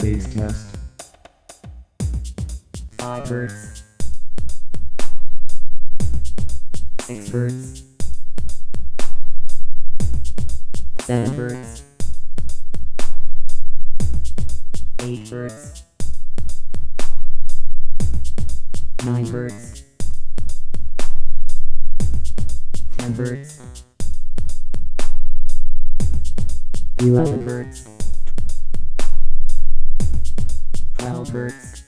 Bass test. 5 hertz, 6 hertz, 7 hertz, 8 hertz, 9 hertz, 10 hertz, 11 hertz, 12 hertz,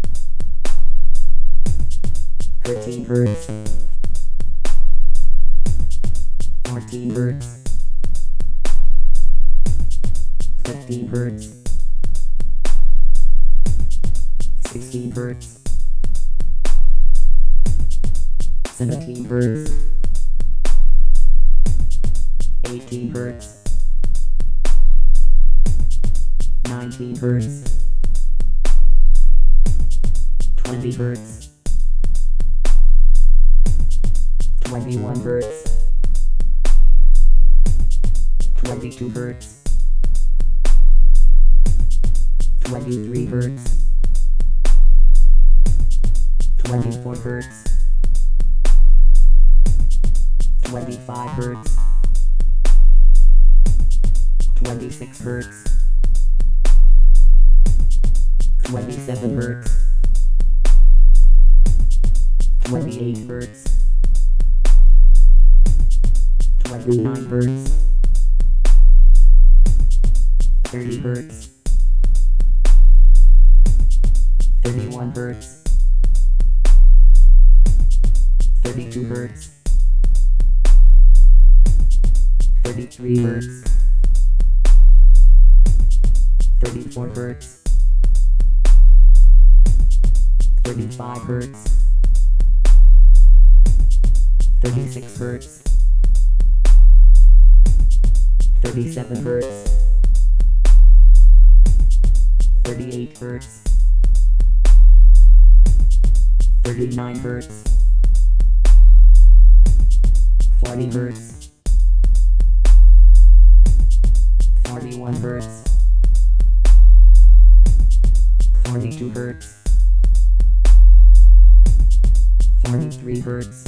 13 hertz, 14 hertz, 15 hertz, 16 hertz, 17 hertz, 18 hertz, 19 hertz, 20 hertz, 21 hertz, 22 hertz, 23 hertz, 24 hertz, 25 hertz, 26 hertz, 27 hertz, 28 hertz, 29 hertz, 30 hertz, 31 hertz, 32 hertz, 33 hertz, 34 hertz, 35 hertz, 36 hertz, 37 hertz, 38 hertz, 39 hertz, 40 hertz, 41 hertz, 42 hertz, 43 hertz,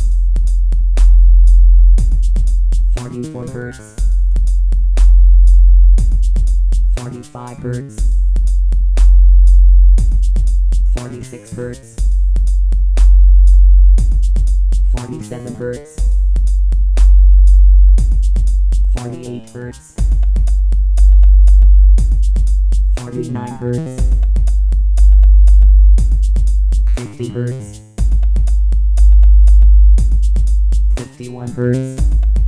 44 hertz, 45 hertz, 46 hertz, 47 hertz, 48 hertz, 49 hertz, 50 hertz, 51 hertz,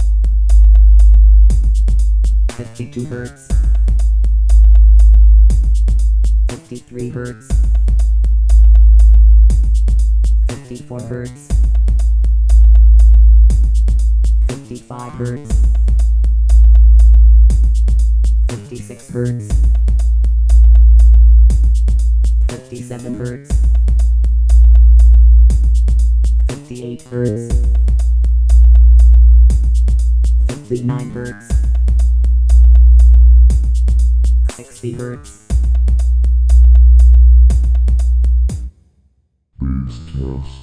52 hertz, 53 hertz, 54 hertz, 55 hertz, 56 hertz, 57 hertz, 58 hertz, 59 hertz, 60 hertz. Bass test.